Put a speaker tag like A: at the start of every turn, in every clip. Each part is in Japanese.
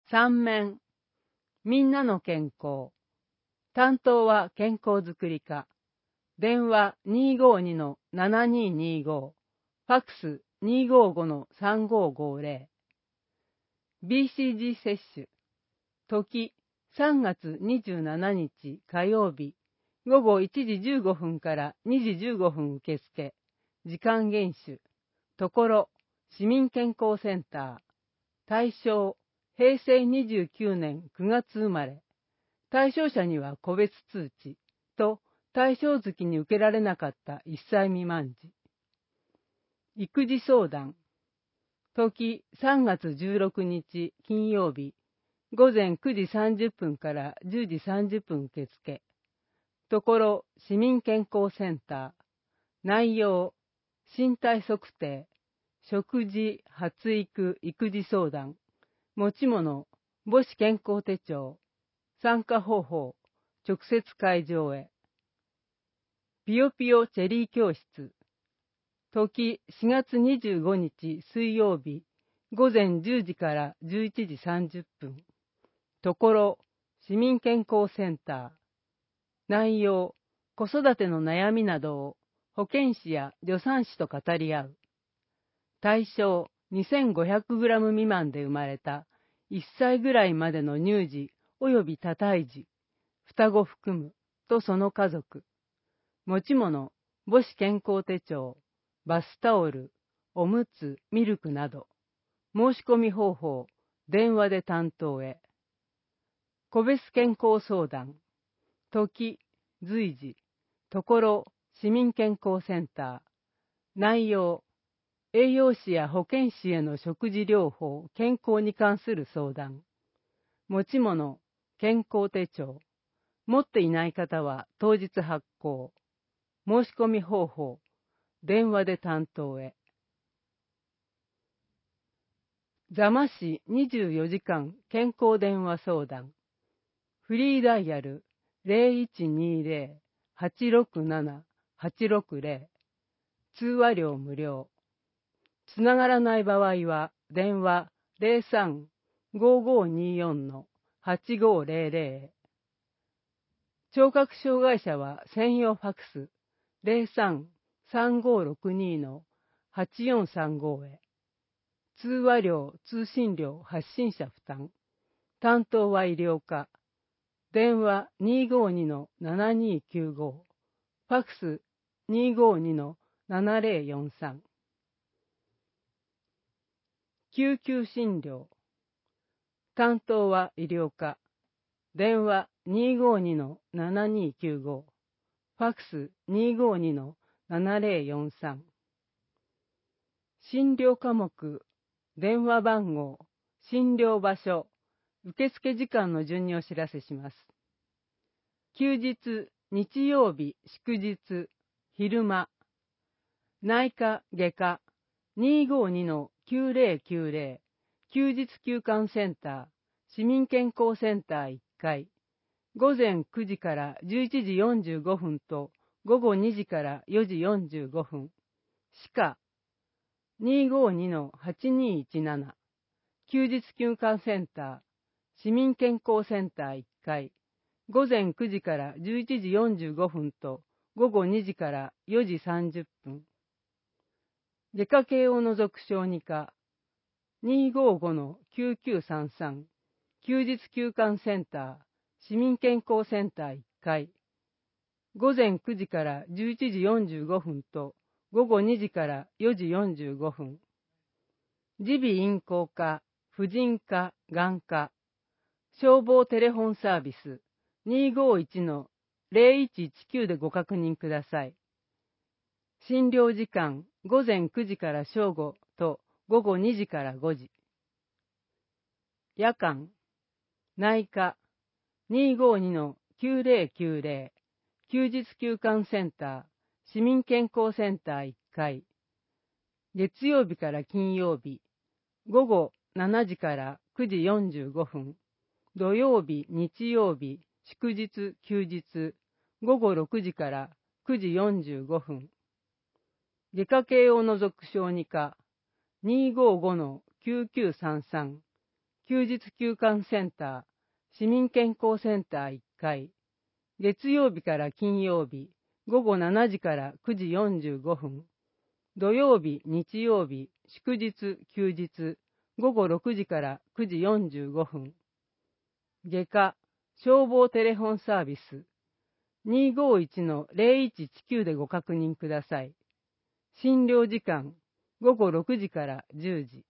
A: 3面、みんなの健康。担当は健康づくり課。電話252-7225。ファックス255-3550。BCG 接種。時3月27日火曜日。午後1時15分から2時15分受付。時間厳守。ところ、市民健康センター。対象、平成29年9月生まれ。対象者には個別通知と対象月に受けられなかった1歳未満児。育児相談。時3月16日金曜日。午前9時30分から10時30分受付。ところ、市民健康センター。内容、身体測定、食事、発育、育児相談、持ち物、母子健康手帳、参加方法、直接会場へ。ピヨピヨチェリー教室。時4月25日水曜日、午前10時から11時30分。ところ、市民健康センター。内容、子育ての悩みなどを保健師や助産師と語り合う。対象、2500g 未満で生まれた1歳ぐらいまでの乳児及び多胎児、双子含むとその家族。持ち物、母子健康手帳、バスタオル、おむつ、ミルクなど。申し込み方法、電話で担当へ。個別健康相談。時、随時。ところ、市民健康センター。内容、栄養士や保健師への食事療法、健康に関する相談。持ち物、健康手帳。持っていない方は当日発行。申し込み方法、電話で担当へ。座間市24時間健康電話相談。フリーダイヤル 0120-867-860。通話料無料。つながらない場合は電話 03-5524-8500。聴覚障害者は専用ファックス 03-3562-8435 へ。通話料、通信料、発信者負担。担当は医療課。電話252-7295。ファックス252-7043。救急診療。担当は医療課。電話252-7295。ファックス252-7043。診療科目、電話番号、診療場所、受付時間の順にお知らせします。休日、日曜日、祝日、昼間。内科、外科、252-9090、休日休館センター、市民健康センター1階。午前9時から11時45分と午後2時から4時45分。歯科、252-8217、休日休館センター、市民健康センター1階。午前9時から11時45分と午後2時から4時30分。外科系を除く小児科、255-9933、休日休館センター、市民健康センター1階。午前9時から11時45分と午後2時から4時45分。耳鼻咽喉科、婦人科、眼科。消防テレフォンサービス 251-0119 でご確認ください。診療時間午前9時から正午と午後2時から5時。夜間、内科 252-9090、休日休館センター、市民健康センター1階。月曜日から金曜日、午後7時から9時45分。土曜日、日曜日、祝日、休日、午後6時から9時45分。外科系を除く小児科、255-9933、 休日休館センター、市民健康センター1階、月曜日から金曜日、午後7時から9時45分、土曜日、日曜日、祝日、休日、午後6時から9時45分、外科、消防テレフォンサービス、251-0119でご確認ください。診療時間、午後6時から10時。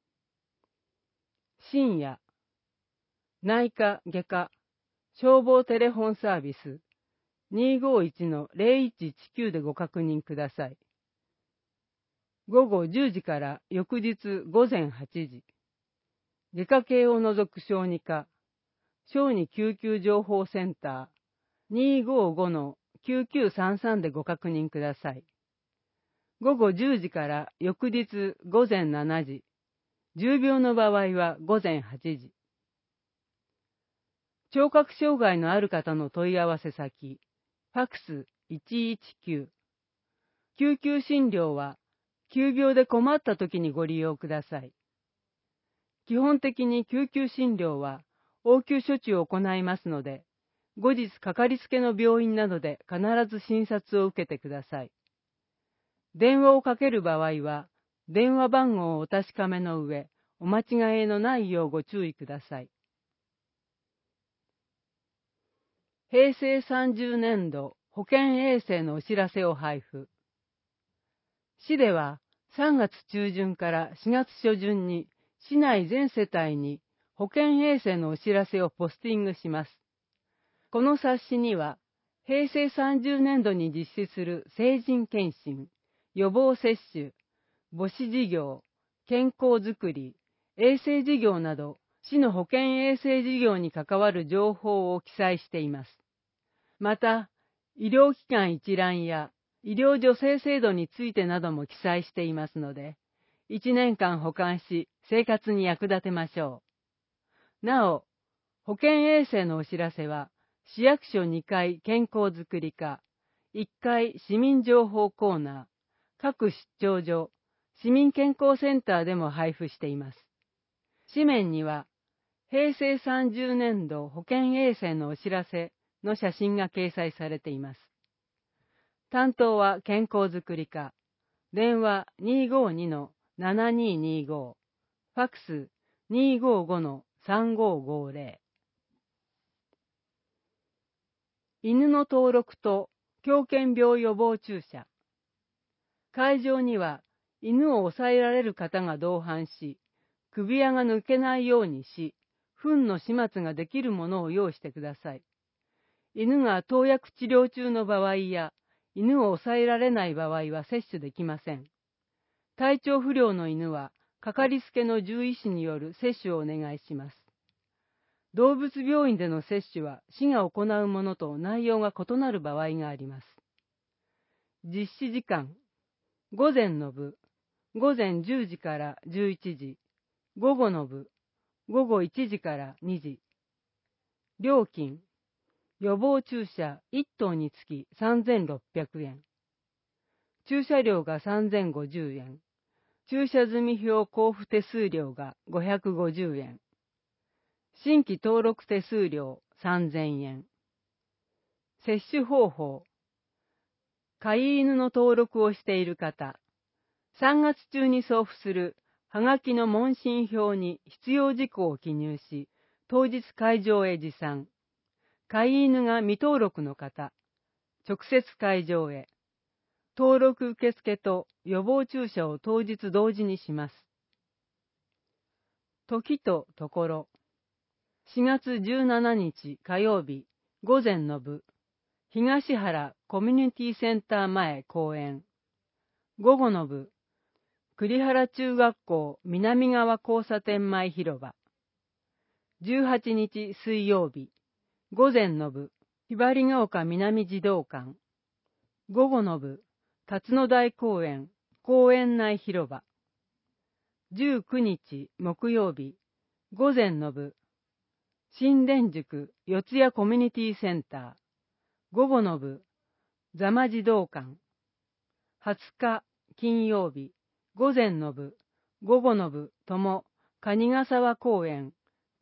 A: 深夜、内科外科、消防テレフォンサービス、251-0119でご確認ください。午後10時から翌日午前8時。外科系を除く小児科、小児救急情報センター、255-9933でご確認ください。午後10時から翌日午前7時。重病の場合は午前8時。聴覚障害のある方の問い合わせ先、ファックス119。救急診療は、急病で困った時にご利用ください。基本的に救急診療は、応急処置を行いますので、後日かかりつけの病院などで必ず診察を受けてください。電話をかける場合は、電話番号をお確かめの上、お間違いのないようご注意ください。平成30年度保健衛生のお知らせを配布。市では3月中旬から4月初旬に市内全世帯に保健衛生のお知らせをポスティングします。この冊子には平成30年度に実施する成人検診、予防接種、母子事業、健康づくり、衛生事業など市の保健衛生事業に関わる情報を記載しています。また、医療機関一覧や医療助成制度についてなども記載していますので、1年間保管し生活に役立てましょう。なお、保健衛生のお知らせは、市役所2階健康づくり課、1階市民情報コーナー、各出張所、市民健康センターでも配布しています。紙面には、平成30年度保健衛生のお知らせの写真が掲載されています。担当は健康づくり課、電話252-7225、ファックス255-3550。犬の登録と狂犬病予防注射。会場には犬を抑えられる方が同伴し、首輪が抜けないようにし、糞の始末ができるものを用意してください。犬が投薬治療中の場合や、犬を抑えられない場合は接種できません。体調不良の犬は、かかりつけの獣医師による接種をお願いします。動物病院での接種は市が行うものと内容が異なる場合があります。実施時間、午前の部、午前10時から11時、午後の部、午後1時から2時。料金、予防注射1頭につき3600円。注射料が3050円。注射済み表交付手数料が550円。新規登録手数料3000円。接種方法。飼い犬の登録をしている方、3月中に送付するはがきの問診票に必要事項を記入し、当日会場へ持参。飼い犬が未登録の方、直接会場へ。登録受付と予防注射を当日同時にします。時とところ。4月17日火曜日午前の部、東原コミュニティセンター前公園。午後の部、栗原中学校南側交差点前広場。18日水曜日、午前の部、ひばりが丘南児童館。午後の部、辰野台公園、公園内広場。19日木曜日、午前の部、新田宿四谷コミュニティセンター。午後の部、座間児童館。20日金曜日、午前の部、午後の部とも、蟹ヶ沢公園、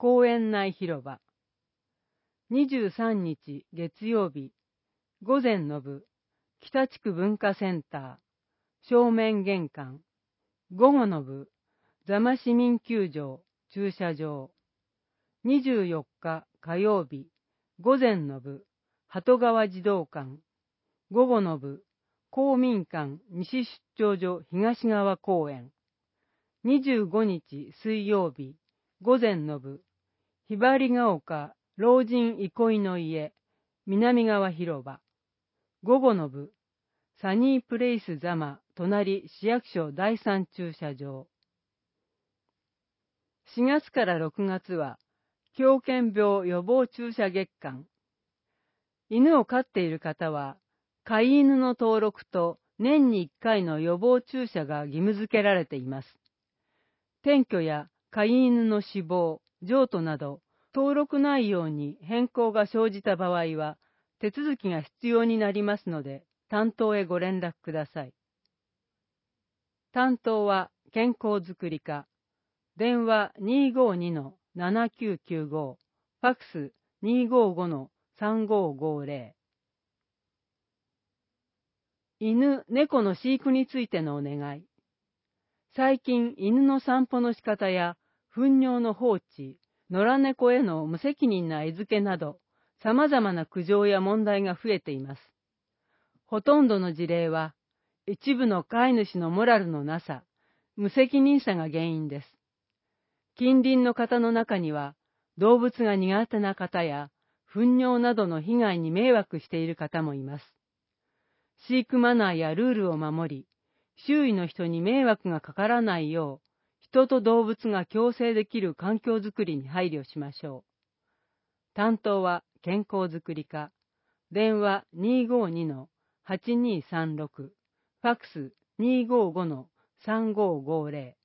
A: 公園内広場。23日月曜日、午前の部、北地区文化センター、正面玄関。午後の部、座間市民球場、駐車場。24日火曜日、午前の部、鳩川児童館。午後の部、公民館西出張所東側公園。25日水曜日、午前の部、ひばりが丘老人憩いの家、南側広場。午後の部、サニープレイス座間隣市役所第3駐車場。4月から6月は、狂犬病予防注射月間。犬を飼っている方は、飼い犬の登録と年に1回の予防注射が義務付けられています。転居や飼い犬の死亡、譲渡など、登録内容に変更が生じた場合は、手続きが必要になりますので、担当へご連絡ください。担当は健康づくり課。電話 252-7995、ファックス 255-3550。犬、猫の飼育についてのお願い。最近、犬の散歩の仕方や、糞尿の放置、野良猫への無責任な餌付けなど、様々な苦情や問題が増えています。ほとんどの事例は、一部の飼い主のモラルのなさ、無責任さが原因です。近隣の方の中には、動物が苦手な方や、糞尿などの被害に迷惑している方もいます。飼育マナーやルールを守り、周囲の人に迷惑がかからないよう、人と動物が共生できる環境づくりに配慮しましょう。担当は健康づくり課。電話 252-8236、ファックス 255-3550。